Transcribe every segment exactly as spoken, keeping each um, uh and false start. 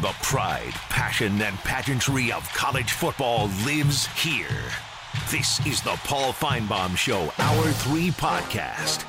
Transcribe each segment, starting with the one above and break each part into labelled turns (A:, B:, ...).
A: The pride, passion, and pageantry of college football lives here. This is the Paul Finebaum Show, Hour three podcast.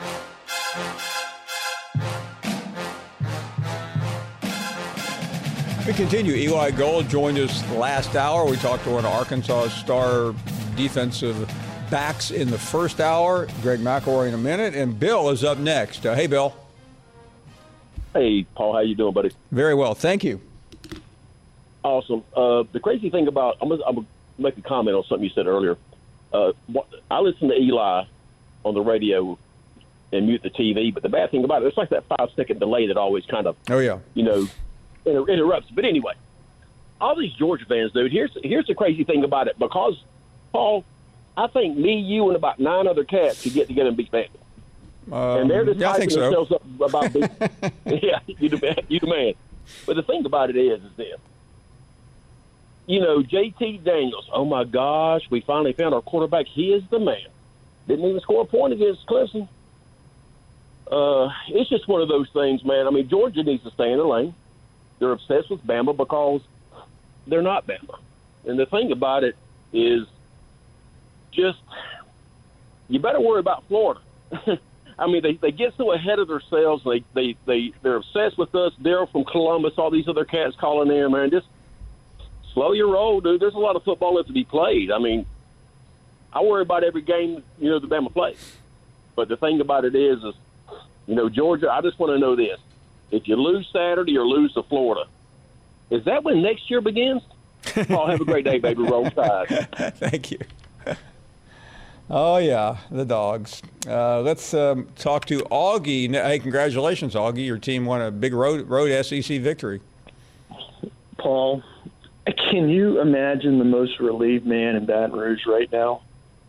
B: We continue. Eli Gold joined us last hour. We talked to one of Arkansas's star defensive backs in the first hour. Greg McElroy in a minute. And Bill is up next. Uh, hey, Bill.
C: Hey, Paul, how you doing, buddy?
B: Very well, thank you.
C: Awesome. Uh, the crazy thing about, I'm going to make a comment on something you said earlier. Uh, I listen to Eli on the radio and mute the T V, but the bad thing about it, it's like that five-second delay that always kind of,
B: oh yeah,
C: you know, inter- interrupts. But anyway, all these Georgia fans, dude, here's, here's the crazy thing about it. Because, Paul, I think me, you, and about nine other cats could get together and beat Bama.
B: Um,
C: and they're just
B: yeah,
C: hyping
B: so.
C: themselves up about being, yeah, you the man, you the man. But the thing about it is, is this. You know, J T Daniels, oh my gosh, we finally found our quarterback. He is the man. Didn't even score a point against Clemson. Uh, it's just one of those things, man. I mean, Georgia needs to stay in the lane. They're obsessed with Bama because they're not Bama. And the thing about it is just you better worry about Florida. I mean, they, they get so ahead of themselves. They, they, they, they're obsessed with us. Daryl from Columbus, all these other cats calling in, man. Just slow your roll, dude. There's a lot of football left to be played. I mean, I worry about every game, you know, the Bama plays. But the thing about it is, is, you know, Georgia, I just want to know this. If you lose Saturday or lose to Florida, is that when next year begins? Paul, have a great day, baby. Roll Tide.
B: Thank you. Oh, yeah, the dogs. Uh, let's um, talk to Augie. Hey, congratulations, Augie. Your team won a big road, road S E C victory.
D: Paul, can you imagine the most relieved man in Baton Rouge right now?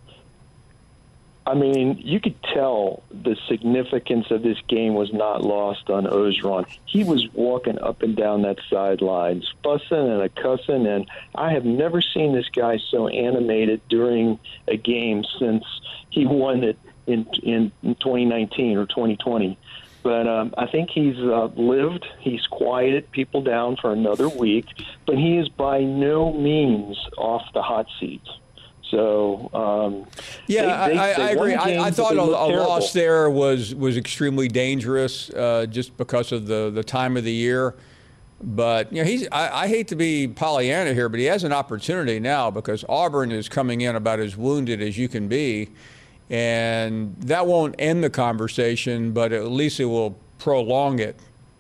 D: I mean, you could tell the significance of this game was not lost on Ogeron. He was walking up and down that sideline, fussing and a cussing, and I have never seen this guy so animated during a game since he won it in in twenty nineteen or twenty twenty. But um, I think he's uh, lived, he's quieted people down for another week, but he is by no means off the hot seat. So, um,
B: yeah,
D: they, they,
B: I,
D: they
B: I agree.
D: games,
B: I, I thought a, a loss
D: terrible.
B: there was, was extremely dangerous uh, just because of the, the time of the year. But, you know, he's, I, I hate to be Pollyanna here, but he has an opportunity now because Auburn is coming in about as wounded as you can be. And that won't end the conversation, but at least it will prolong it.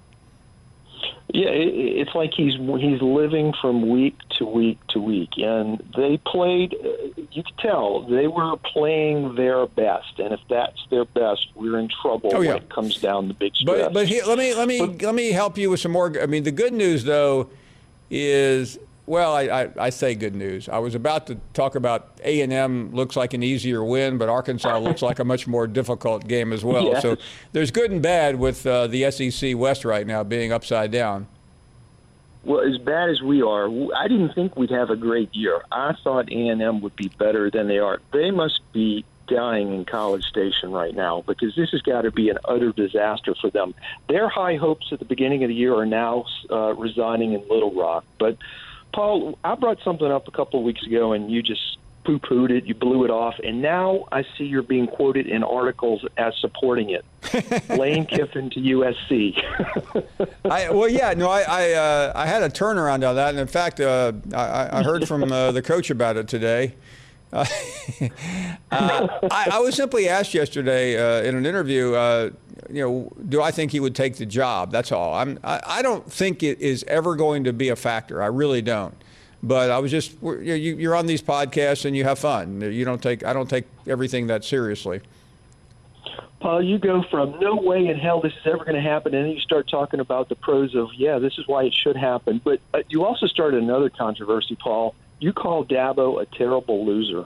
D: Yeah, it's like he's he's living from week to week to week, and they played. You could tell they were playing their best, and if that's their best, we're in trouble
B: oh, yeah.
D: when it comes down the big stretch.
B: But but he, let me let me but, let me help you with some more. I mean, the good news though is. Well, I, I, I say good news. I was about to talk about A and M looks like an easier win, but Arkansas looks like a much more difficult game as well.
D: Yes.
B: So there's good and bad with uh, the S E C West right now being upside down.
D: Well, as bad as we are, I didn't think we'd have a great year. I thought A and M would be better than they are. They must be dying in College Station right now because this has got to be an utter disaster for them. Their high hopes at the beginning of the year are now uh, resigning in Little Rock, but Paul, I brought something up a couple of weeks ago, and you just poo-pooed it, you blew it off, and now I see you're being quoted in articles as supporting it. Lane Kiffin to U S C.
B: I, well, yeah, no, I I, uh, I had a turnaround on that, and in fact, uh, I, I heard from uh, the coach about it today. Uh, uh, I, I was simply asked yesterday uh, in an interview, uh, you know, do I think he would take the job? That's all. I'm. I, I don't think it is ever going to be a factor. I really don't. But I was just, you, you're on these podcasts and you have fun. You don't take. I don't take everything that seriously.
D: Paul, you go from no way in hell this is ever going to happen, and then you start talking about the pros of, yeah, this is why it should happen. But uh, you also started another controversy, Paul. You call Dabo a terrible loser.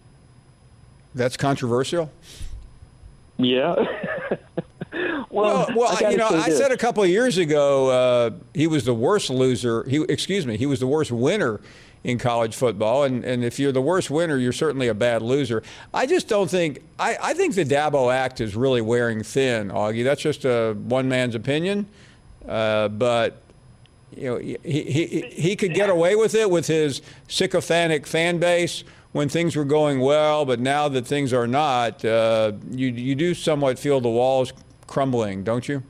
B: That's controversial?
D: Yeah. well,
B: well, well I you know, I said a couple of years ago uh, he was the worst loser. He, excuse me, he was the worst winner in college football. And, and if you're the worst winner, you're certainly a bad loser. I just don't think – I I think the Dabo act is really wearing thin, Augie. That's just a one man's opinion. Uh, but you know, he, he he could get away with it with his sycophantic fan base when things were going well, but now that things are not, uh, you you do somewhat feel the walls crumbling, don't you?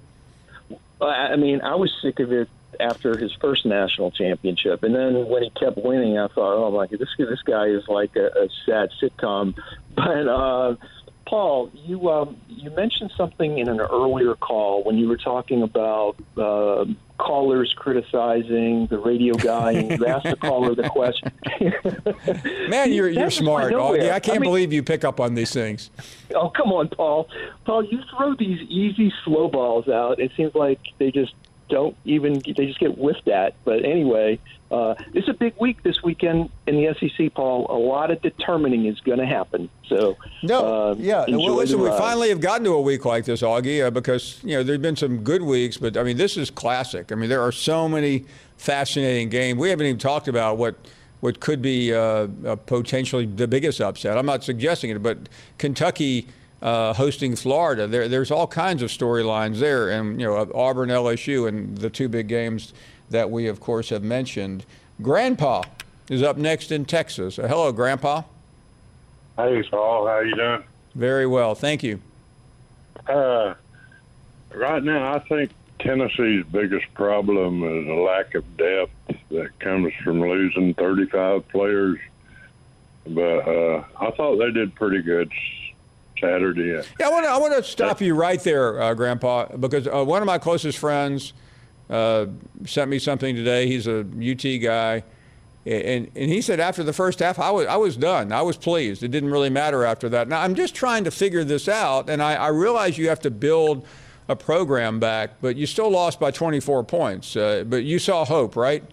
D: I mean, I was sick of it after his first national championship, and then when he kept winning, I thought, oh my God, this this guy is like a, a sad sitcom. But uh, Paul, you um, you mentioned something in an earlier call when you were talking about uh, callers criticizing the radio guy, and you asked the caller the question.
B: Man, you're you're smart, Augie. I can't
D: I mean,
B: believe you pick up on these things.
D: Oh, come on, Paul. Paul, you throw these easy slow balls out. It seems like they just don't even – they just get whiffed at. But anyway, uh, it's a big week this weekend in the S E C, Paul. A lot of determining is going to happen. So,
B: no,
D: uh,
B: yeah. Well, listen, we
D: ride.
B: finally have gotten to a week like this, Augie, uh, because, you know, there have been some good weeks. But, I mean, this is classic. I mean, there are so many fascinating games. We haven't even talked about what – what could be uh, uh, potentially the biggest upset. I'm not suggesting it, but Kentucky uh, hosting Florida, there, there's all kinds of storylines there. And, you know, Auburn, L S U, and the two big games that we, of course, have mentioned. Grandpa is up next in Texas. Uh, hello, Grandpa.
E: Hey, Paul. How you doing?
B: Very well. Thank you.
E: Uh, right now, I think Tennessee's biggest problem is a lack of depth that comes from losing thirty-five players. But uh, I thought they did pretty good Saturday.
B: Yeah, I want to I want to stop you right there, uh, Grandpa, because uh, one of my closest friends uh, sent me something today. He's a U T guy, and and he said after the first half, I was I was done. I was pleased. It didn't really matter after that. Now I'm just trying to figure this out, and I, I realize you have to build a program back, but you still lost by twenty-four points. Uh, but you saw hope, right?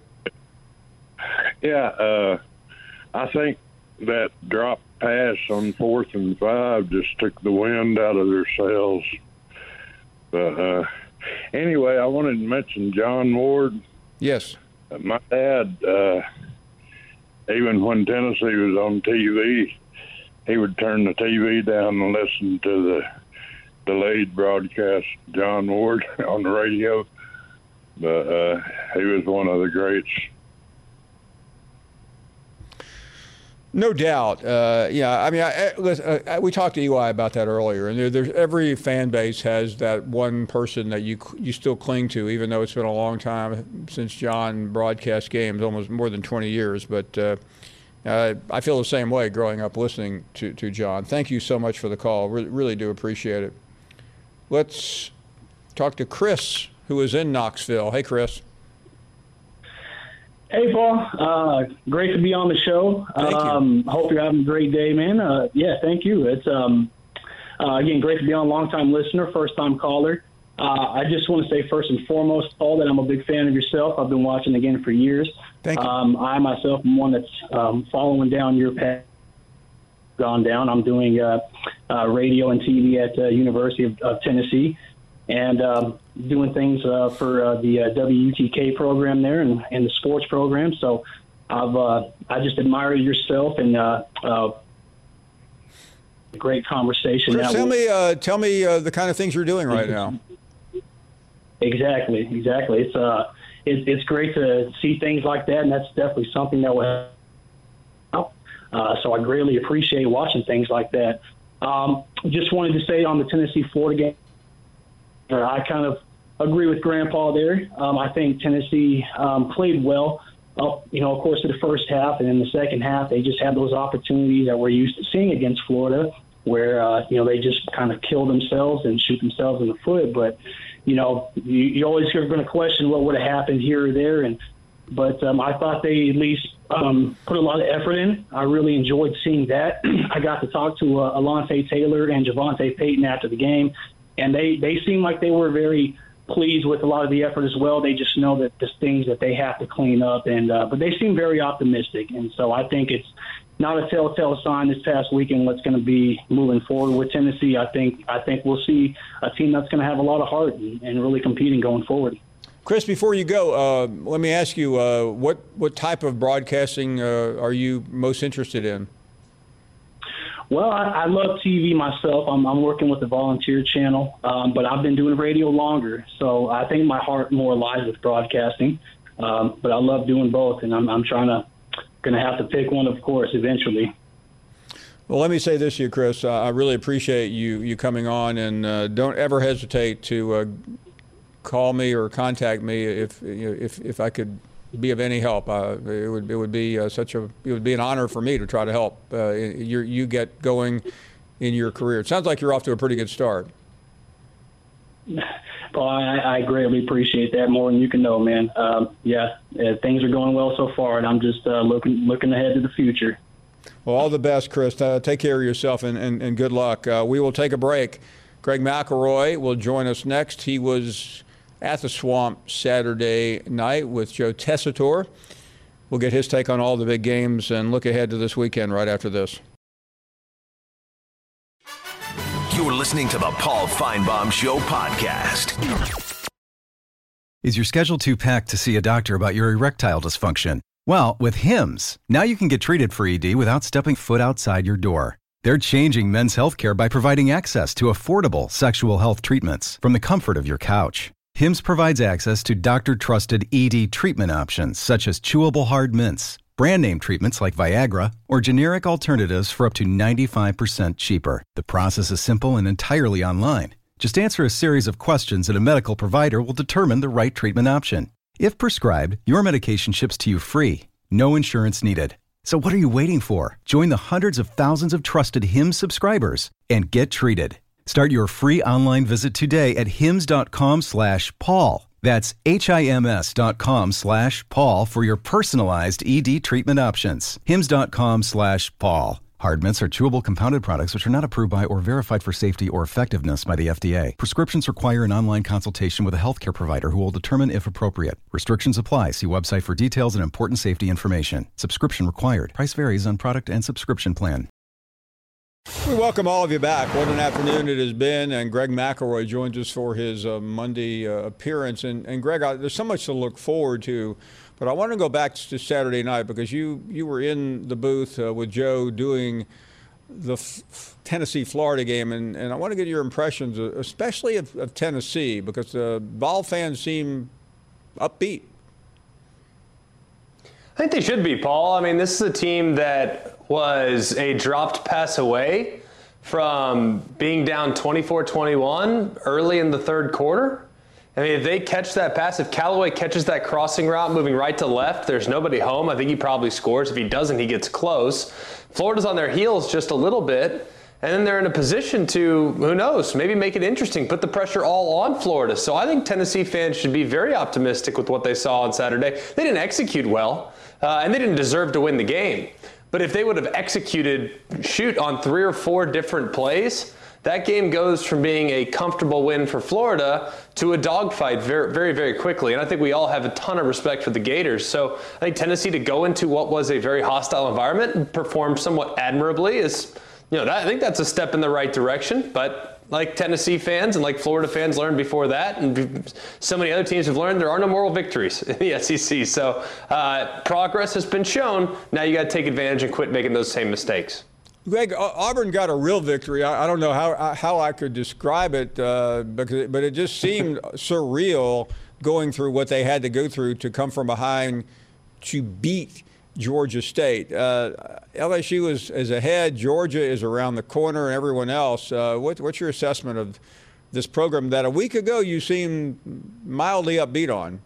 E: Yeah, uh, I think that drop pass on fourth and five just took the wind out of their sails. But uh, anyway, I wanted to mention John Ward.
B: Yes.
E: Uh, my dad, uh, even when Tennessee was on T V, he would turn the T V down and listen to the delayed broadcast John Ward on the radio, but uh, he was one of the greats.
B: No doubt. Uh, yeah, I mean, I, I, I, we talked to Eli about that earlier, and there, there's every fan base has that one person that you you still cling to, even though it's been a long time since John broadcast games, almost more than twenty years. But uh, uh, I feel the same way growing up listening to, to John. Thank you so much for the call. Re- really do appreciate it. Let's talk to Chris, who is in Knoxville. Hey, Chris.
F: Hey, Paul. Uh, great to be on the show.
B: Thank
F: um,
B: you.
F: Hope you're having a great day, man. Uh, yeah, thank you. It's, um, uh, again, great to be on, long-time listener, first-time caller. Uh, I just want to say first and foremost, Paul, that I'm a big fan of yourself. I've been watching again for years.
B: Thank you.
F: Um, I myself am one that's um, following down your path. Gone down. I'm doing uh, uh, radio and T V at the uh, University of, of Tennessee, and um, doing things uh, for uh, the uh, W U T K program there and, and the sports program. So I've uh, I just admire yourself and uh, uh, great conversation.
B: Chris,
F: now
B: tell me, uh, tell me uh, the kind of things you're doing right now.
F: Exactly, exactly. It's uh, it, it's great to see things like that, and that's definitely something that will help. Uh, so I greatly appreciate watching things like that. Um, just wanted to say on the Tennessee-Florida game, uh, I kind of agree with Grandpa there. Um, I think Tennessee um, played well up, you know, of course, in the first half, and in the second half, they just had those opportunities that we're used to seeing against Florida, where uh, you know they just kind of kill themselves and shoot themselves in the foot. But you know, you, you always are going to question what would have happened here or there, and but um, I thought they at least um, put a lot of effort in. I really enjoyed seeing that. I got to talk to uh, Alontae Taylor and Javonte Payton after the game, and they, they seemed like they were very pleased with a lot of the effort as well. They just know that there's things that they have to clean up, and uh, but they seem very optimistic. And so I think it's not a telltale sign this past weekend what's going to be moving forward with Tennessee. I think I think we'll see a team that's going to have a lot of heart and, and really competing going forward.
B: Chris, before you go, uh, let me ask you, uh, what, what type of broadcasting uh, are you most interested in?
F: Well, I, I love T V myself. I'm, I'm working with the volunteer channel, um, but I've been doing radio longer. So I think my heart more lies with broadcasting. Um, but I love doing both, and I'm, I'm trying to going to have to pick one, of course, eventually.
B: Well, let me say this to you, Chris. Uh, I really appreciate you you coming on, and uh, don't ever hesitate to uh, call me or contact me if you know, if if I could be of any help. Uh, it would it would be uh, such a it would be an honor for me to try to help uh, you you get going in your career. It sounds like you're off to a pretty good start.
F: Paul, I, I greatly appreciate that, more than you can know, man. Um, yeah, uh, things are going well so far, and I'm just uh, looking looking ahead to the future.
B: Well, all the best, Chris. Uh, take care of yourself, and, and, and good luck. Uh, we will take a break. Greg McElroy will join us next. He was at the Swamp Saturday night with Joe Tessitore. We'll get his take on all the big games and look ahead to this weekend right after this.
A: You're listening to the Paul Feinbaum Show podcast.
G: Is your schedule too packed to see a doctor about your erectile dysfunction? Well, with Hims, now you can get treated for E D without stepping foot outside your door. They're changing men's healthcare by providing access to affordable sexual health treatments from the comfort of your couch. Hims provides access to doctor-trusted E D treatment options such as chewable hard mints, brand name treatments like Viagra, or generic alternatives for up to ninety-five percent cheaper. The process is simple and entirely online. Just answer a series of questions and a medical provider will determine the right treatment option. If prescribed, your medication ships to you free. No insurance needed. So what are you waiting for? Join the hundreds of thousands of trusted Hims subscribers and get treated. Start your free online visit today at hims.com slash Paul. That's H-I-M-S dot com slash Paul for your personalized E D treatment options. Hims.com slash Paul. Hard mints are chewable compounded products which are not approved by or verified for safety or effectiveness by the F D A. Prescriptions require an online consultation with a healthcare provider who will determine if appropriate. Restrictions apply. See website for details and important safety information. Subscription required. Price varies on product and subscription plan.
B: We welcome all of you back. What an afternoon it has been. And Greg McElroy joins us for his uh, Monday uh, appearance. And, and Greg, I, there's so much to look forward to. But I want to go back to Saturday night because you, you were in the booth uh, with Joe doing the F- Tennessee-Florida game, and, and I want to get your impressions, uh, especially of, of Tennessee, because the uh, Vol fans seem upbeat.
H: I think they should be, Paul. I mean, this is a team that was a dropped pass away from being down twenty-four twenty-one early in the third quarter. I mean, if they catch that pass, if Callaway catches that crossing route moving right to left, there's nobody home. I think he probably scores. If he doesn't, he gets close. Florida's on their heels just a little bit, and then they're in a position to, who knows, maybe make it interesting, put the pressure all on Florida. So I think Tennessee fans should be very optimistic with what they saw on Saturday. They didn't execute well, uh, and they didn't deserve to win the game. But if they would have executed, shoot, on three or four different plays, that game goes from being a comfortable win for Florida to a dogfight very, very, very quickly. And I think we all have a ton of respect for the Gators. So I think Tennessee to go into what was a very hostile environment and perform somewhat admirably is, you know, that, I think that's a step in the right direction. But like Tennessee fans and like Florida fans learned before that, and so many other teams have learned, there are no moral victories in the S E C. So uh, progress has been shown. Now you got to take advantage and quit making those same mistakes.
B: Greg, Auburn got a real victory. I, I don't know how how I could describe it, uh, because, but it just seemed surreal going through what they had to go through to come from behind to beat Georgia State. Uh, L S U is, is ahead. Georgia is around the corner, and everyone else. Uh, what, what's your assessment of this program that a week ago you seemed mildly upbeat on?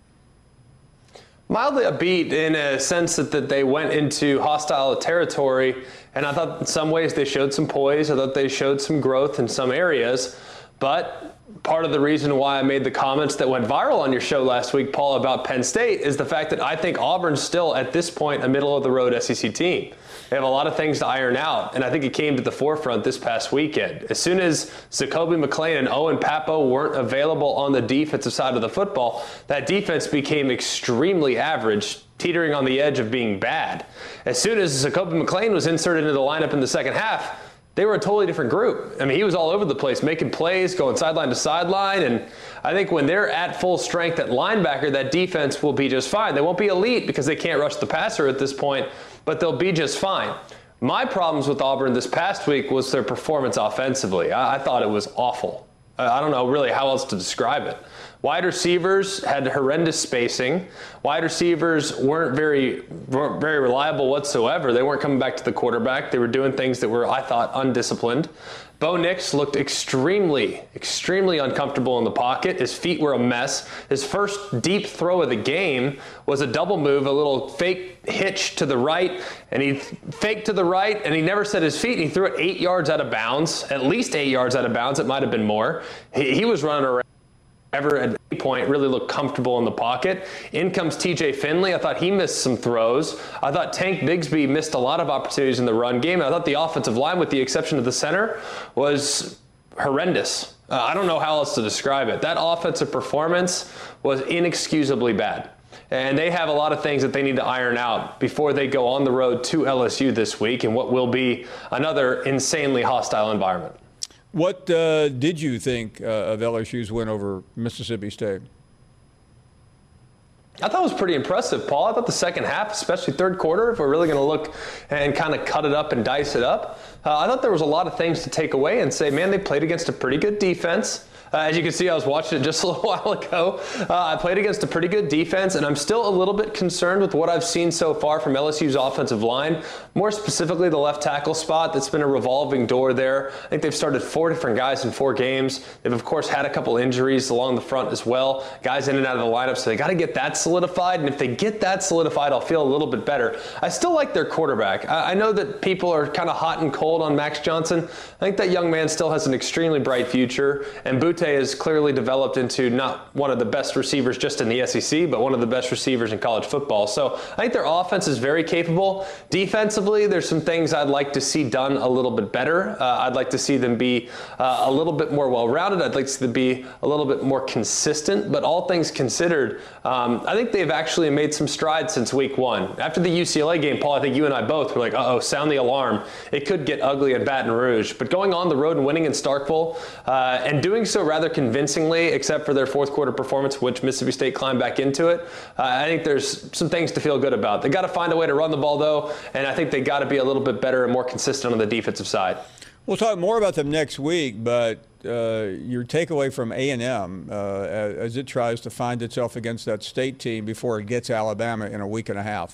H: Mildly upbeat in a sense that, that they went into hostile territory, and I thought in some ways they showed some poise. I thought they showed some growth in some areas. But part of the reason why I made the comments that went viral on your show last week, Paul, about Penn State is the fact that I think Auburn's still, at this point, a middle-of-the-road S E C team. They have a lot of things to iron out, and I think it came to the forefront this past weekend. As soon as Zacoby McClain and Owen Pappoe weren't available on the defensive side of the football, that defense became extremely average, teetering on the edge of being bad. As soon as Zacoby McClain was inserted into the lineup in the second half, they were a totally different group. I mean, he was all over the place, making plays, going sideline to sideline. And I think when they're at full strength at linebacker, that defense will be just fine. They won't be elite because they can't rush the passer at this point, but they'll be just fine. My problems with Auburn this past week was their performance offensively. I, I thought it was awful. I don't know really how else to describe it. Wide receivers had horrendous spacing. Wide receivers weren't very weren't very reliable whatsoever. They weren't coming back to the quarterback. They were doing things that were, I thought, undisciplined. Bo Nix looked extremely, extremely uncomfortable in the pocket. His feet were a mess. His first deep throw of the game was a double move, a little fake hitch to the right, and he faked to the right, and he never set his feet, and he threw it eight yards out of bounds, at least eight yards out of bounds. It might have been more. He, he was running around. Ever at any point really looked comfortable in the pocket. In comes T J Finley. I thought he missed some throws. I thought Tank Bigsby missed a lot of opportunities in the run game. I thought the offensive line, with the exception of the center, was horrendous. Uh, I don't know how else to describe it. That offensive performance was inexcusably bad. And they have a lot of things that they need to iron out before they go on the road to L S U this week in what will be another insanely hostile environment.
B: What uh, did you think uh, of L S U's win over Mississippi State?
H: I thought it was pretty impressive, Paul. I thought the second half, especially third quarter, if we're really going to look and kind of cut it up and dice it up, uh, I thought there was a lot of things to take away and say, man, they played against a pretty good defense. Uh, as you can see, I was watching it just a little while ago. Uh, I played against a pretty good defense, and I'm still a little bit concerned with what I've seen so far from L S U's offensive line, more specifically the left tackle spot. That's been a revolving door there. I think they've started four different guys in four games. They've, of course, had a couple injuries along the front as well, guys in and out of the lineup, so they got to get that solidified, and if they get that solidified, I'll feel a little bit better. I still like their quarterback. I, I know that people are kind of hot and cold on Max Johnson. I think that young man still has an extremely bright future, and Butte is clearly developed into not one of the best receivers just in the S E C, but one of the best receivers in college football. So I think their offense is very capable. Defensively, there's some things I'd like to see done a little bit better. Uh, I'd like to see them be uh, a little bit more well-rounded. I'd like to see them be a little bit more consistent. But all things considered, um, I think they've actually made some strides since week one. After the U C L A game, Paul, I think you and I both were like, uh-oh, sound the alarm. It could get ugly in Baton Rouge. But going on the road and winning in Starkville uh, and doing so rather convincingly, convincingly, except for their fourth quarter performance, which Mississippi State climbed back into it. Uh, I think there's some things to feel good about. They got to find a way to run the ball, though, and I think they got to be a little bit better and more consistent on the defensive side.
B: We'll talk more about them next week, but uh, your takeaway from A and M uh, as it tries to find itself against that state team before it gets Alabama in a week and a half.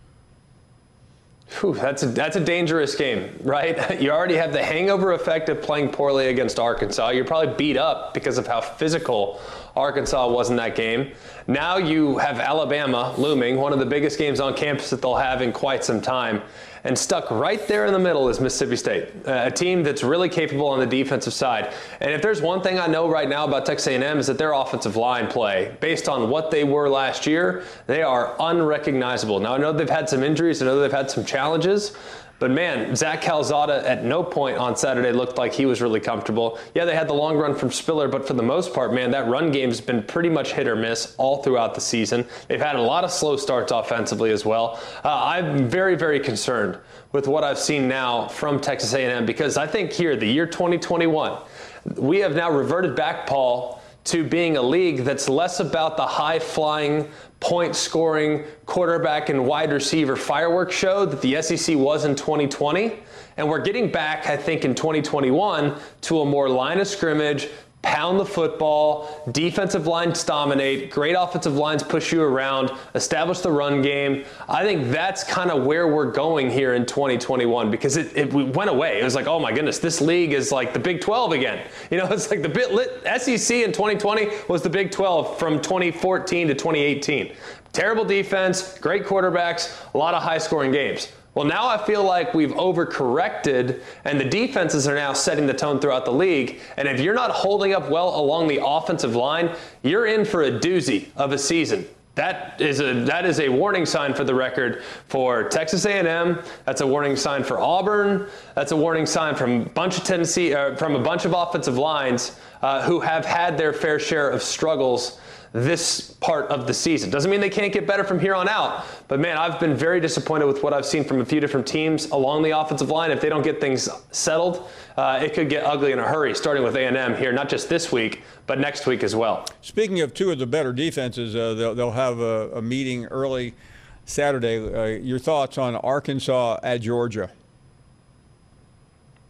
H: Whew, that's a, that's a dangerous game, right? You already have the hangover effect of playing poorly against Arkansas. You're probably beat up because of how physical Arkansas was in that game. Now you have Alabama looming, one of the biggest games on campus that they'll have in quite some time. And stuck right there in the middle is Mississippi State, a team that's really capable on the defensive side. And if there's one thing I know right now about Texas A and M is that their offensive line play, based on what they were last year, they are unrecognizable. Now, I know they've had some injuries. I know they've had some challenges. But, man, Zach Calzada at no point on Saturday looked like he was really comfortable. Yeah, they had the long run from Spiller, but for the most part, man, that run game's been pretty much hit or miss all throughout the season. They've had a lot of slow starts offensively as well. Uh, I'm very, very concerned with what I've seen now from Texas A and M because I think here, the year twenty twenty-one, we have now reverted back, Paul, to being a league that's less about the high-flying, point-scoring quarterback and wide receiver fireworks show that the S E C was in twenty twenty. And we're getting back, I think, in twenty twenty-one to a more line of scrimmage, pound the football, defensive lines dominate, great offensive lines push you around, establish the run game. I think that's kind of where we're going here in twenty twenty-one because it, it went away. It was like, oh my goodness, this league is like the Big twelve again. You know, it's like the bit lit, S E C in twenty twenty was the Big twelve from twenty fourteen to twenty eighteen. Terrible defense, great quarterbacks, a lot of high-scoring games. Well, now I feel like we've overcorrected, and the defenses are now setting the tone throughout the league. And if you're not holding up well along the offensive line, you're in for a doozy of a season. That is a that is a warning sign for the record for Texas A and M. That's a warning sign for Auburn. That's a warning sign from a bunch of Tennessee, uh, from a bunch of offensive lines uh, who have had their fair share of struggles this part of the season. Doesn't mean they can't get better from here on out, but man, I've been very disappointed with what I've seen from a few different teams along the offensive line. If they don't get things settled, uh, it could get ugly in a hurry, starting with A and M here, not just this week, but next week as well.
B: Speaking of two of the better defenses, uh, they'll, they'll have a, a meeting early Saturday. Uh, your thoughts on Arkansas at Georgia?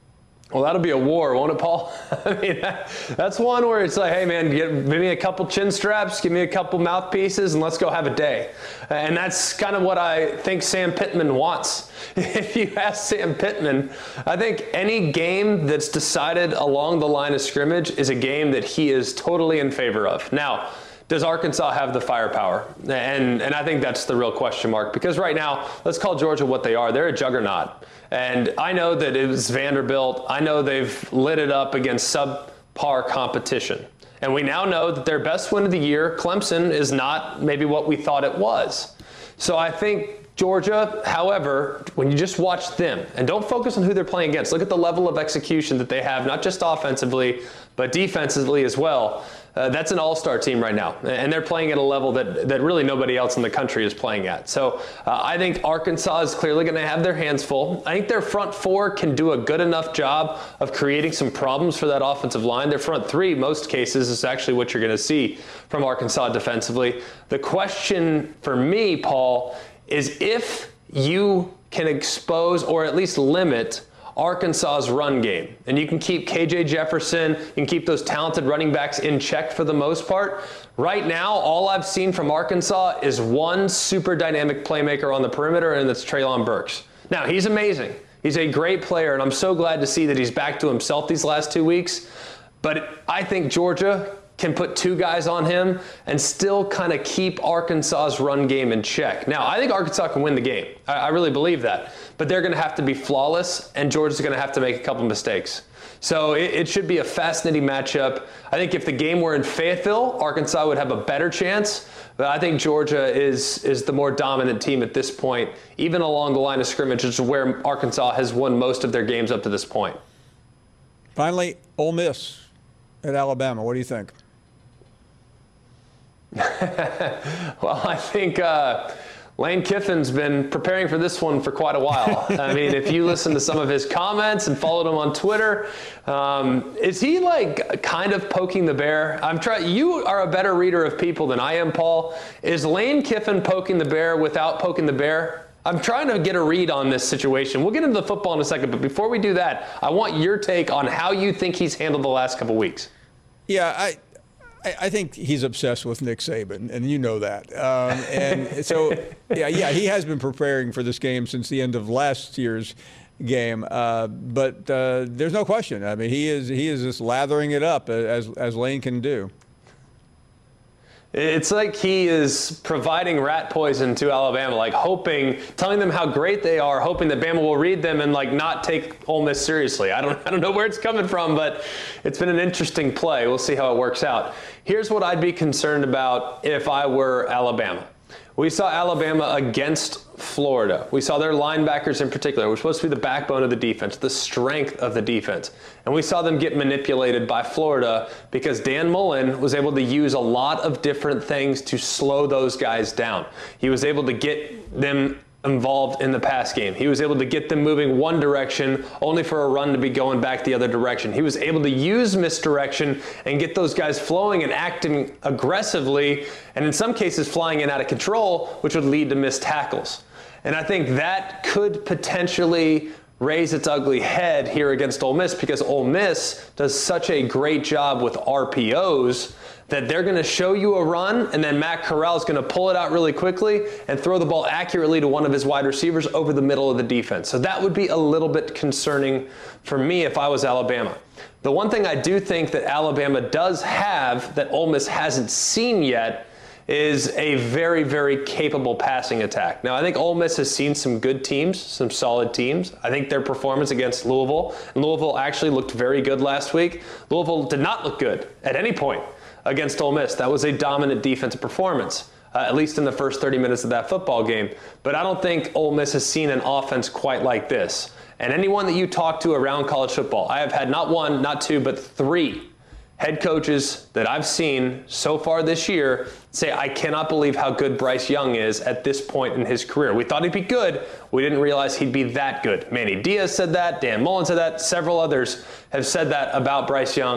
H: Well, that'll be a war, won't it, Paul? I mean, that, that's one where it's like, hey, man, get, give me a couple chin straps, give me a couple mouthpieces, and let's go have a day. And that's kind of what I think Sam Pittman wants. If you ask Sam Pittman, I think any game that's decided along the line of scrimmage is a game that he is totally in favor of. Now, does Arkansas have the firepower? And and I think that's the real question mark, because right now, let's call Georgia what they are. They're a juggernaut. And I know that it was Vanderbilt. I know they've lit it up against subpar competition. And we now know that their best win of the year, Clemson, is not maybe what we thought it was. So I think Georgia, however, when you just watch them, and don't focus on who they're playing against, look at the level of execution that they have, not just offensively, but defensively as well. Uh, that's an all-star team right now, and they're playing at a level that, that really nobody else in the country is playing at. So uh, I think Arkansas is clearly going to have their hands full. I think their front four can do a good enough job of creating some problems for that offensive line. Their front three, most cases, is actually what you're going to see from Arkansas defensively. The question for me, Paul, is if you can expose or at least limit Arkansas's run game, and you can keep K J Jefferson, you can keep those talented running backs in check for the most part. Right now, all I've seen from Arkansas is one super dynamic playmaker on the perimeter, and that's Treylon Burks. Now, he's amazing. He's a great player, and I'm so glad to see that he's back to himself these last two weeks. But I think Georgia can put two guys on him and still kind of keep Arkansas's run game in check. Now, I think Arkansas can win the game. I, I really believe that. But they're going to have to be flawless, and Georgia's going to have to make a couple mistakes. So it, it should be a fascinating matchup. I think if the game were in Fayetteville, Arkansas would have a better chance. But I think Georgia is is the more dominant team at this point, even along the line of scrimmage, which is where Arkansas has won most of their games up to this point.
B: Finally, Ole Miss at Alabama. What do you think?
H: Well, I think uh, Lane Kiffin's been preparing for this one for quite a while. I mean, if you listen to some of his comments and followed him on Twitter, um, is he like kind of poking the bear? I'm trying. You are a better reader of people than I am, Paul. Is Lane Kiffin poking the bear without poking the bear? I'm trying to get a read on this situation. We'll get into the football in a second, but before we do that, I want your take on how you think he's handled the last couple weeks.
B: Yeah, I. I think he's obsessed with Nick Saban, and you know that. Um, and so, yeah, yeah, he has been preparing for this game since the end of last year's game. Uh, but uh, there's no question. I mean, he is he is just lathering it up as as Lane can do.
H: It's like he is providing rat poison to Alabama, like hoping, telling them how great they are, hoping that Bama will read them and like not take Ole Miss seriously. I don't, I don't know where it's coming from, but it's been an interesting play. We'll see how it works out. Here's what I'd be concerned about if I were Alabama. We saw Alabama against Florida. We saw their linebackers in particular, which was supposed to be the backbone of the defense, the strength of the defense. And we saw them get manipulated by Florida because Dan Mullen was able to use a lot of different things to slow those guys down. He was able to get them involved in the pass game. He was able to get them moving one direction only for a run to be going back the other direction. He was able to use misdirection and get those guys flowing and acting aggressively, and in some cases flying in out of control, which would lead to missed tackles. And I think that could potentially raise its ugly head here against Ole Miss because Ole Miss does such a great job with R P Os that they're going to show you a run, and then Matt Corral is going to pull it out really quickly and throw the ball accurately to one of his wide receivers over the middle of the defense. So that would be a little bit concerning for me if I was Alabama. The one thing I do think that Alabama does have that Ole Miss hasn't seen yet is a very, very capable passing attack. Now, I think Ole Miss has seen some good teams, some solid teams. I think their performance against Louisville, and Louisville actually looked very good last week. Louisville did not look good at any point against Ole Miss. That was a dominant defensive performance, uh, at least in the first thirty minutes of that football game. But I don't think Ole Miss has seen an offense quite like this. And anyone that you talk to around college football, I have had not one, not two, but three head coaches that I've seen so far this year say, I cannot believe how good Bryce Young is at this point in his career. We thought he'd be good. We didn't realize he'd be that good. Manny Diaz said that. Dan Mullen said that. Several others have said that about Bryce Young.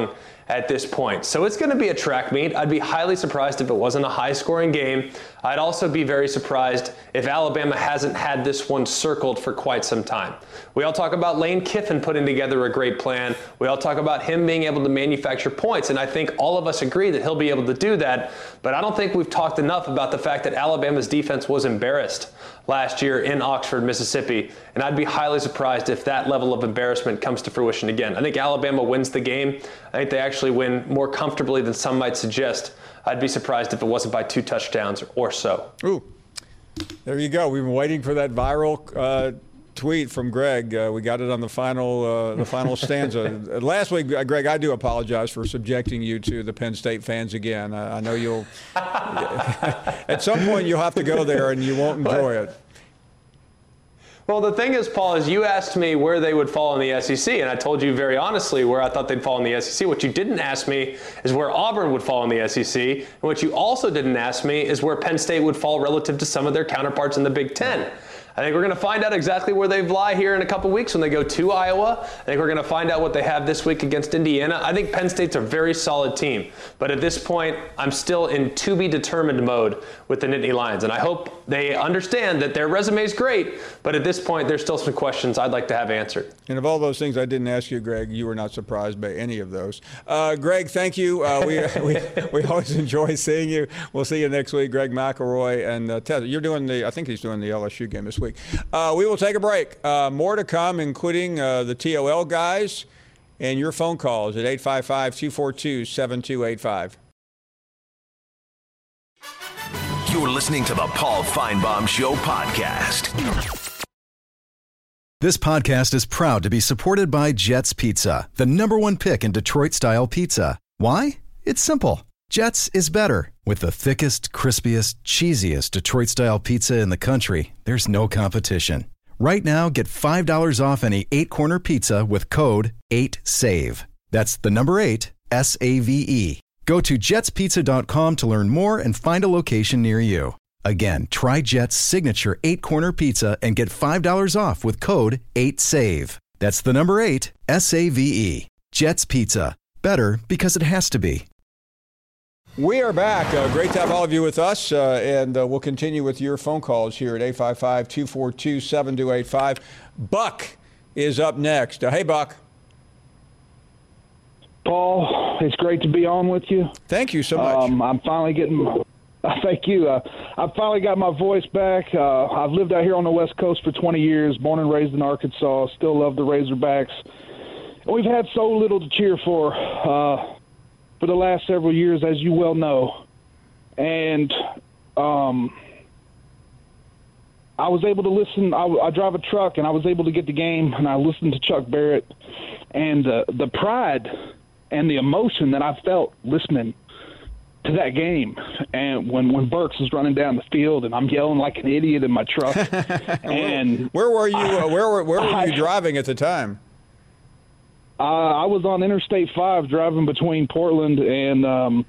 H: at this point. So it's going to be a track meet. I'd be highly surprised if it wasn't a high-scoring game. I'd also be very surprised if Alabama hasn't had this one circled for quite some time. We all talk about Lane Kiffin putting together a great plan. We all talk about him being able to manufacture points, and I think all of us agree that he'll be able to do that. But I don't think we've talked enough about the fact that Alabama's defense was embarrassed last year in Oxford, Mississippi, and I'd be highly surprised if that level of embarrassment comes to fruition again. I think Alabama wins the game. I think they actually win more comfortably than some might suggest. I'd be surprised if it wasn't by two touchdowns or so.
B: Ooh, there you go. We've been waiting for that viral uh, tweet from Greg. Uh, we got it on the final uh, the final stanza. Last week, uh, Greg, I do apologize for subjecting you to the Penn State fans again. I, I know you'll – at some point you'll have to go there and you won't enjoy it.
H: Well, the thing is, Paul, is you asked me where they would fall in the S E C, and I told you very honestly where I thought they'd fall in the S E C. What you didn't ask me is where Auburn would fall in the S E C, and what you also didn't ask me is where Penn State would fall relative to some of their counterparts in the Big Ten. I think we're going to find out exactly where they lie here in a couple weeks when they go to Iowa. I think we're going to find out what they have this week against Indiana. I think Penn State's a very solid team. But at this point, I'm still in to-be-determined mode with the Nittany Lions. And I hope they understand that their resume is great, but at this point, there's still some questions I'd like to have answered.
B: And of all those things I didn't ask you, Greg, you were not surprised by any of those. Uh, Greg, thank you. Uh, we, we we always enjoy seeing you. We'll see you next week. Greg McElroy and uh, Ted, you're doing the, I think he's doing the L S U game this week. Uh, we will take a break. Uh, more to come, including uh, the T O L guys and your phone calls at eight five five, two four two, seven two eight five.
A: You're listening to the Paul Feinbaum Show podcast.
G: This podcast is proud to be supported by Jets Pizza, the number one pick in Detroit-style pizza. Why? It's simple. Jets is better. With the thickest, crispiest, cheesiest Detroit-style pizza in the country, there's no competition. Right now, get five dollars off any eight-corner pizza with code eight save. That's the number eight, S A V E. Go to jets pizza dot com to learn more and find a location near you. Again, try Jet's signature eight-corner pizza and get five dollars off with code eight save. That's the number eight, S A V E. Jet's Pizza. Better because it has to be.
B: We are back. Uh, great to have all of you with us, uh, and uh, we'll continue with your phone calls here at eight five five, two four two, seven two eight five. Buck is up next. Uh, hey, Buck.
I: Paul, it's great to be on with you.
B: Thank you so much.
I: Um, I'm finally getting – thank you. Uh, I've finally got my voice back. Uh, I've lived out here on the West Coast for twenty years, born and raised in Arkansas, still love the Razorbacks. And we've had so little to cheer for uh, for the last several years, as you well know. And um, I was able to listen. I, I drive a truck, and I was able to get the game, and I listened to Chuck Barrett. And uh, the pride and the emotion that I felt listening to that game, and when, when Burks is running down the field and I'm yelling like an idiot in my truck. And
B: where, where were you? Uh, where were where were I, you driving at the time?
I: Uh, I was on Interstate five driving between Portland and um,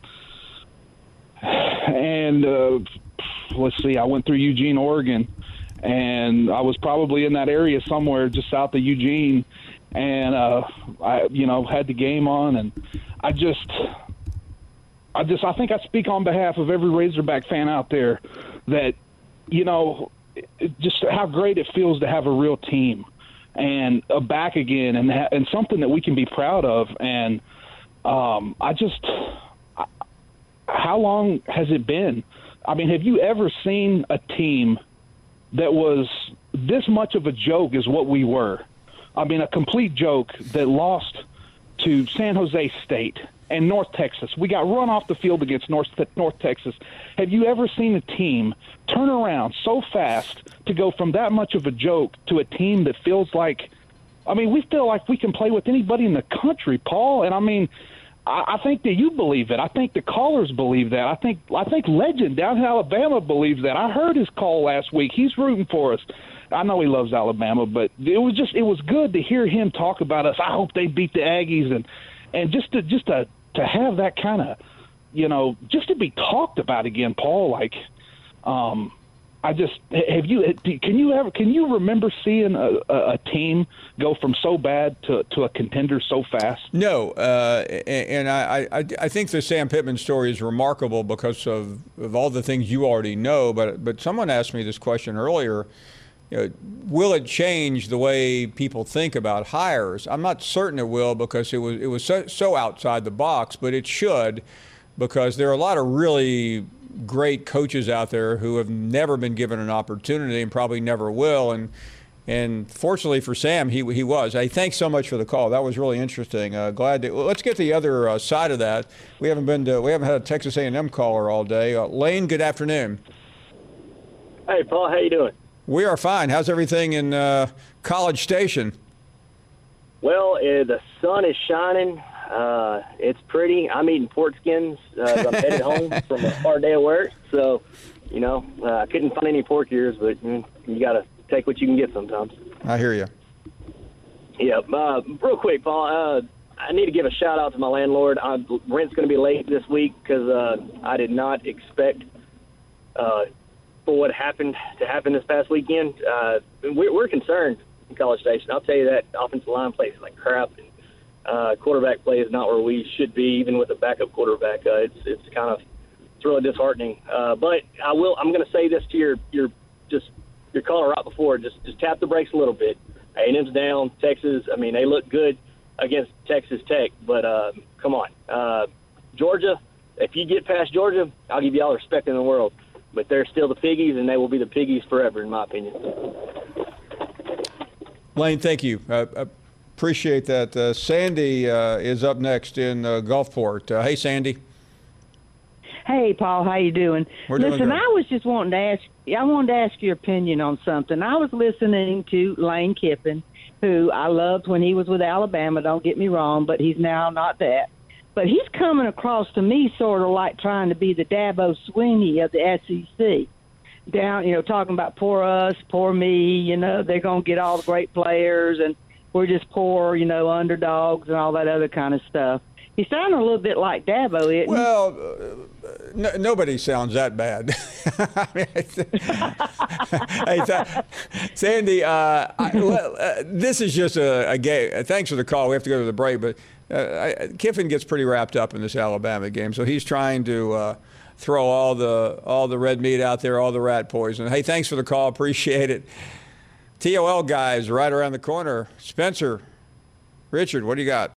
I: and uh, let's see, I went through Eugene, Oregon, and I was probably in that area somewhere just south of Eugene. And, uh, I, you know, had the game on, and I just, I just, I think I speak on behalf of every Razorback fan out there that, you know, it, just how great it feels to have a real team and a back again and, ha- and something that we can be proud of. And, um, I just, I, how long has it been? I mean, have you ever seen a team that was this much of a joke as what we were? I mean, a complete joke that lost to San Jose State and North Texas. We got run off the field against North North Texas. Have you ever seen a team turn around so fast to go from that much of a joke to a team that feels like, I mean, we feel like we can play with anybody in the country, Paul. And I mean, I, I think that you believe it. I think the callers believe that. I think I think Legend down in Alabama believes that. I heard his call last week. He's rooting for us. I know he loves Alabama, but it was just it was good to hear him talk about us. I hope they beat the Aggies, and and just to just to to have that kind of, you know, just to be talked about again, Paul. Like, um, I just have you. Can you ever? Can you remember seeing a, a, a team go from so bad to, to a contender so fast?
B: No, uh, and I, I I think the Sam Pittman story is remarkable because of, of all the things you already know. But but someone asked me this question earlier. You know, will it change the way people think about hires? I'm not certain it will because it was it was so, so outside the box, but it should, because there are a lot of really great coaches out there who have never been given an opportunity and probably never will. And and fortunately for Sam, he he was. Hey, thanks so much for the call. That was really interesting. Uh, glad to. Well, let's get to the other uh, side of that. We haven't been to, we haven't had a Texas A and M caller all day. Uh, Lane, good afternoon.
J: Hey, Paul, how you doing?
B: We are fine. How's everything in uh, College Station?
J: Well, uh, the sun is shining. Uh, it's pretty. I'm eating pork skins uh, as I'm headed home from a hard day of work. So, you know, uh, I couldn't find any pork ears, but mm, you got to take what you can get sometimes.
B: I hear you.
J: Yeah. Uh, real quick, Paul, uh, I need to give a shout-out to my landlord. I, rent's going to be late this week because uh, I did not expect uh, for what happened to happen this past weekend. Uh, we're, we're concerned in College Station. I'll tell you that offensive line plays like crap. And, Uh, quarterback play is not where we should be, even with a backup quarterback. Uh, it's it's kind of it's really disheartening. Uh, but I will. I'm going to say this to your your just your caller right before. Just just tap the brakes a little bit. A and M's down. Texas. I mean, they look good against Texas Tech, but uh, come on, uh, Georgia. If you get past Georgia, I'll give you all the respect in the world. But they're still the piggies, and they will be the piggies forever, in my opinion.
B: Lane, thank you. Uh, uh, Appreciate that. Uh, Sandy uh, is up next in uh, Gulfport. Uh, hey, Sandy.
K: Hey, Paul. How you doing?
B: We're doing
K: Listen,
B: good.
K: I was just wanting to ask. I wanted to ask your opinion on something. I was listening to Lane Kiffin, who I loved when he was with Alabama. Don't get me wrong, but he's now not that. But he's coming across to me sort of like trying to be the Dabo Swinney of the S E C. Down, you know, talking about poor us, poor me. You know, they're gonna get all the great players and we're just poor, you know, underdogs and all that other kind of stuff. He sounded a little bit like Dabo, isn't
B: well, uh, no, nobody sounds that bad. I mean, hey, th- Sandy, uh, I, well, uh, this is just a, a game. Thanks for the call. We have to go to the break, but uh, I, Kiffin gets pretty wrapped up in this Alabama game, so he's trying to uh, throw all the all the red meat out there, all the rat poison. Hey, thanks for the call. Appreciate it. T O L guys right around the corner. Spencer, Richard, what do you got?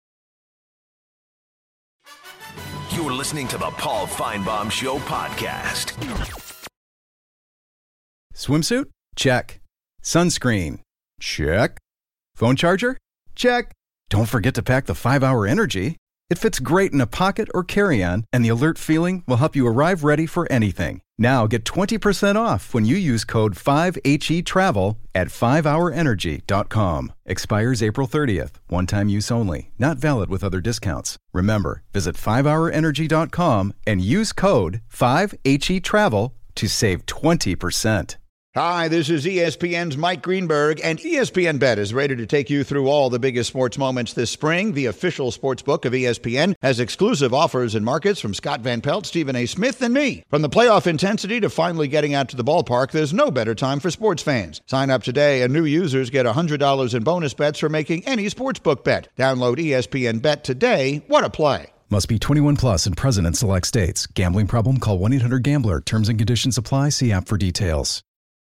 A: You're listening to the Paul Feinbaum Show podcast.
G: Swimsuit? Check. Sunscreen? Check. Phone charger? Check. Don't forget to pack the five hour Energy. It fits great in a pocket or carry-on, and the alert feeling will help you arrive ready for anything. Now get twenty percent off when you use code five H E travel at five hour energy dot com. Expires April thirtieth. One-time use only. Not valid with other discounts. Remember, visit five hour energy dot com and use code five H E travel to save twenty percent.
L: Hi, this is E S P N's Mike Greenberg, and E S P N Bet is ready to take you through all the biggest sports moments this spring. The official sports book of E S P N has exclusive offers and markets from Scott Van Pelt, Stephen A. Smith, and me. From the playoff intensity to finally getting out to the ballpark, there's no better time for sports fans. Sign up today, and new users get one hundred dollars in bonus bets for making any sportsbook bet. Download E S P N Bet today. What a play.
G: Must be twenty-one plus and present in select states. Gambling problem? Call one eight hundred gambler. Terms and conditions apply. See app for details.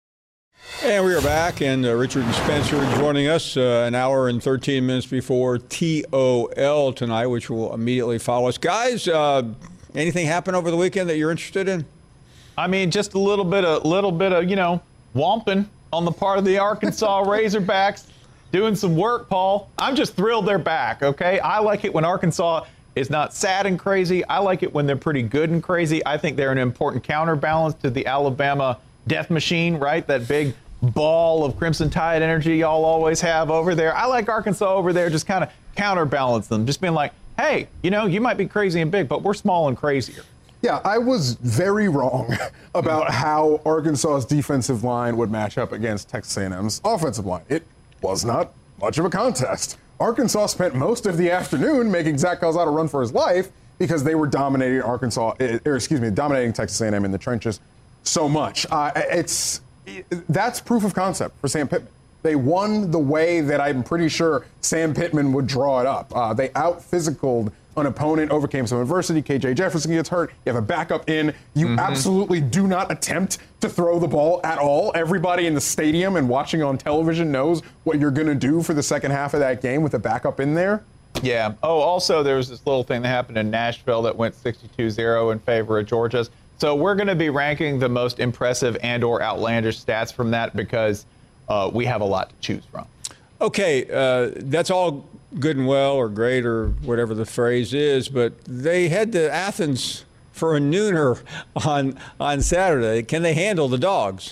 B: And we are back, and uh, Richard and Spencer joining us uh, an hour and thirteen minutes before T O L tonight, which will immediately follow us. Guys, uh, anything happen over the weekend that you're interested in?
M: I mean, just a little bit of, little bit of, you know, whomping on the part of the Arkansas Razorbacks, doing some work, Paul. I'm just thrilled they're back, okay? I like it when Arkansas is not sad and crazy. I like it when they're pretty good and crazy. I think they're an important counterbalance to the Alabama death machine, right? That big ball of Crimson Tide energy y'all always have over there. I like Arkansas over there, just kind of counterbalance them, just being like, hey, you know, you might be crazy and big, but we're small and crazier.
N: Yeah, I was very wrong about how Arkansas's defensive line would match up against Texas A and M's offensive line. It was not much of a contest. Arkansas spent most of the afternoon making Zach Calzada run for his life because they were dominating Arkansas, or excuse me, dominating Texas A and M in the trenches. so much. Uh, it's that's proof of concept for Sam Pittman. They won the way that I'm pretty sure Sam Pittman would draw it up. Uh, they out-physicaled an opponent, overcame some adversity. K J Jefferson gets hurt. You have a backup in. You mm-hmm. absolutely do not attempt to throw the ball at all. Everybody in the stadium and watching on television knows what you're going to do for the second half of that game with a backup in there.
M: Yeah. Oh, also, there was this little thing that happened in Nashville that went sixty-two zero in favor of Georgia's. So we're going to be ranking the most impressive and or outlandish stats from that because uh, we have a lot to choose from.
B: Okay, uh, that's all good and well or great or whatever the phrase is, but they head to Athens for a nooner on on Saturday. Can they handle the Dogs?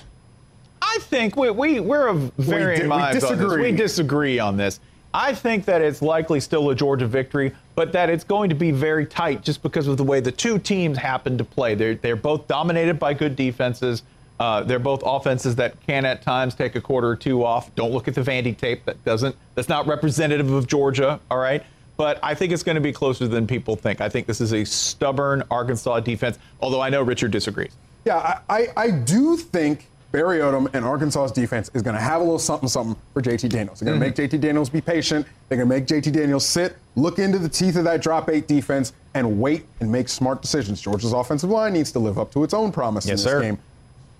M: I think we, we, we're of varying minds on this. We disagree on this. I think that it's likely still a Georgia victory, but that it's going to be very tight just because of the way the two teams happen to play. They're, they're both dominated by good defenses. Uh, they're both offenses that can at times take a quarter or two off. Don't look at the Vandy tape. That doesn't. That's not representative of Georgia, all right? But I think it's going to be closer than people think. I think this is a stubborn Arkansas defense, although I know Richard disagrees.
N: Yeah, I, I, I do think Barry Odom and Arkansas's defense is going to have a little something, something for J T Daniels. They're going to mm-hmm. make J T Daniels be patient. They're going to make J T Daniels sit, look into the teeth of that drop eight defense, and wait and make smart decisions. Georgia's offensive line needs to live up to its own promise
M: yes,
N: in this
M: sir.
N: game.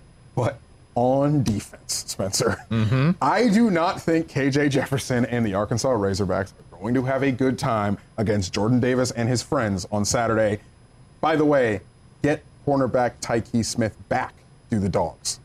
N: But on defense, Spencer,
M: mm-hmm.
N: I do not think K J Jefferson and the Arkansas Razorbacks are going to have a good time against Jordan Davis and his friends on Saturday. By the way, get cornerback Tyke Smith back to the Dogs.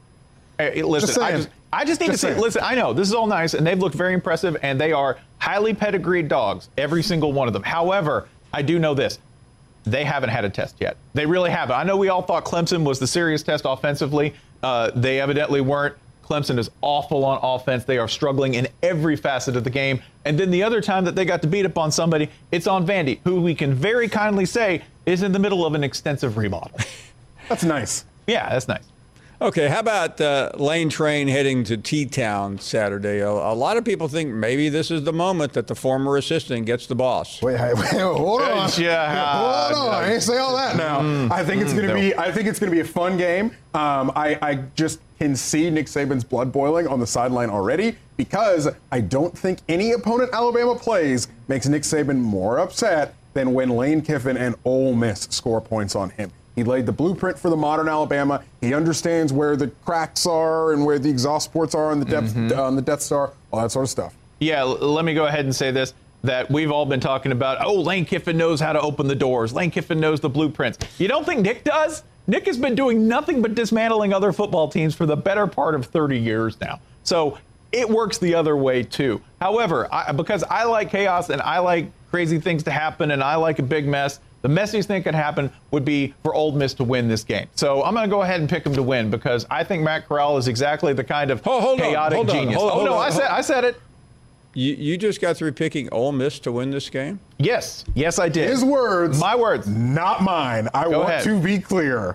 M: Hey, listen,
N: just
M: I just, I just need just to say, saying. listen, I know this is all nice, and they've looked very impressive, and they are highly pedigreed dogs, every single one of them. However, I do know this. They haven't had a test yet. They really haven't. I know we all thought Clemson was the serious test offensively. Uh, they evidently weren't. Clemson is awful on offense. They are struggling in every facet of the game. And then the other time that they got to beat up on somebody, it's on Vandy, who we can very kindly say is in the middle of an extensive remodel.
N: That's nice.
M: Yeah, that's nice.
B: Okay, how about uh, Lane Train heading to T-Town Saturday? A, a lot of people think maybe this is the moment that the former assistant gets the boss.
N: Wait, wait, wait hold on.
M: Yeah,
N: hold on. I ain't say all that now. Mm, I think it's gonna mm, be. I think it's gonna be a fun game. Um, I, I just can see Nick Saban's blood boiling on the sideline already because I don't think any opponent Alabama plays makes Nick Saban more upset than when Lane Kiffin and Ole Miss score points on him. He laid the blueprint for the modern Alabama. He understands where the cracks are and where the exhaust ports are on the depth mm-hmm. on the Death Star, all that sort of stuff.
M: Yeah, l- let me go ahead and say this, that we've all been talking about, oh, Lane Kiffin knows how to open the doors. Lane Kiffin knows the blueprints. You don't think Nick does? Nick has been doing nothing but dismantling other football teams for the better part of thirty years now. So it works the other way, too. However, I, because I like chaos and I like crazy things to happen and I like a big mess, the messiest thing that could happen would be for Ole Miss to win this game. So I'm going to go ahead and pick them to win because I think Matt Corral is exactly the kind of
B: hold, hold
M: chaotic
B: on, hold
M: genius.
B: On, hold,
M: oh,
B: hold
M: no,
B: on,
M: I said I said it.
B: You, you just got through picking Ole Miss to win this game?
M: Yes. Yes, I did.
N: His words.
M: My words.
N: Not mine. I
M: go
N: want
M: ahead.
N: to be clear.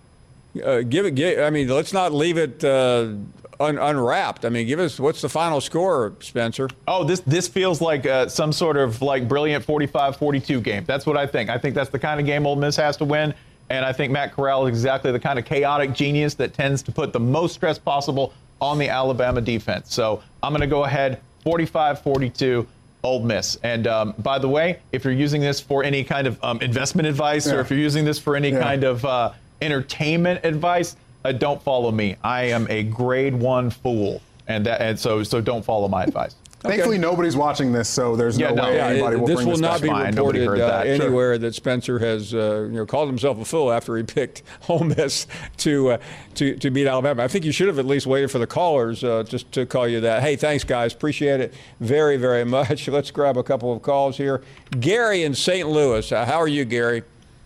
B: Uh, give it. Give, I mean, let's not leave it uh, un, unwrapped. I mean, give us what's the final score, Spencer?
M: Oh, this this feels like uh, some sort of like brilliant forty-five forty-two game. That's what I think. I think that's the kind of game Ole Miss has to win, and I think Matt Corral is exactly the kind of chaotic genius that tends to put the most stress possible on the Alabama defense. So I'm going to go ahead forty-five forty-two. Ole Miss. And um, by the way, if you're using this for any kind of um, investment advice yeah. or if you're using this for any yeah. kind of uh, entertainment advice, uh, don't follow me. I am a grade one fool, and that, and so so don't follow my advice.
N: Okay. Thankfully, nobody's watching this, so there's
M: yeah,
N: no,
M: no
N: way
M: yeah,
N: anybody
B: it,
N: will
B: this
N: bring
B: will
N: this
B: not
N: back.
B: be
N: Fine.
B: reported uh,
N: that.
B: anywhere
N: sure.
B: that Spencer has uh, you know called himself a fool after he picked Ole Miss to uh, to to beat Alabama. I think you should have at least waited for the callers uh, just to call you that. Hey, thanks, guys. Appreciate it very, very much. Let's grab a couple of calls here. Gary in Saint Louis. Uh, how are you, Gary?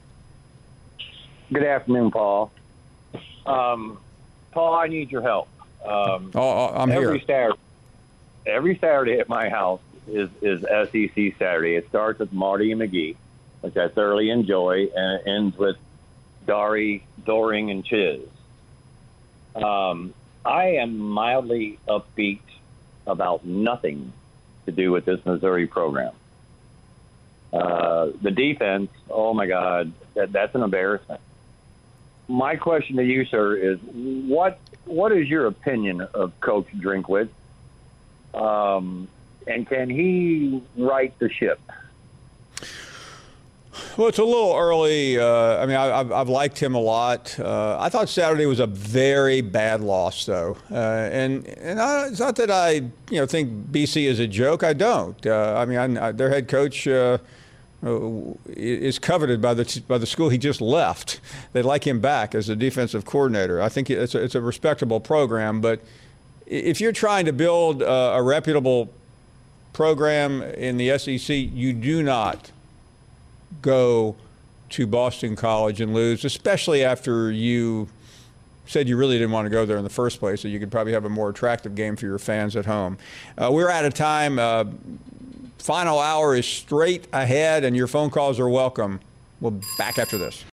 O: Good afternoon, Paul. Um, Paul, I need your help. Um,
B: oh, I'm
O: every
B: here.
O: Saturday, every Saturday at my house is, is S E C Saturday. It starts with Marty and McGee, which I thoroughly enjoy, and it ends with Dari, Doring, and Chiz. Um, I am mildly upbeat about nothing to do with this Missouri program. Uh, the defense, oh, my God, that, that's an embarrassment. my question to you, sir, is what what is your opinion of Coach Drinkwitz? Um, and can he right the ship?
B: Well, it's a little early. Uh, I mean, I, I've, I've liked him a lot. Uh, I thought Saturday was a very bad loss, though. Uh, and and I, it's not that I, you know, think B C is a joke. I don't. Uh, I mean, I, their head coach uh, is coveted by the by the school he just left. They like him back as a defensive coordinator. I think it's a, it's a respectable program. But if you're trying to build a, a reputable program in the S E C, you do not go to Boston College and lose, especially after you said you really didn't want to go there in the first place, so you could probably have a more attractive game for your fans at home. Uh, we're out of time. Uh, final hour is straight ahead, and your phone calls are welcome. We'll be back after this.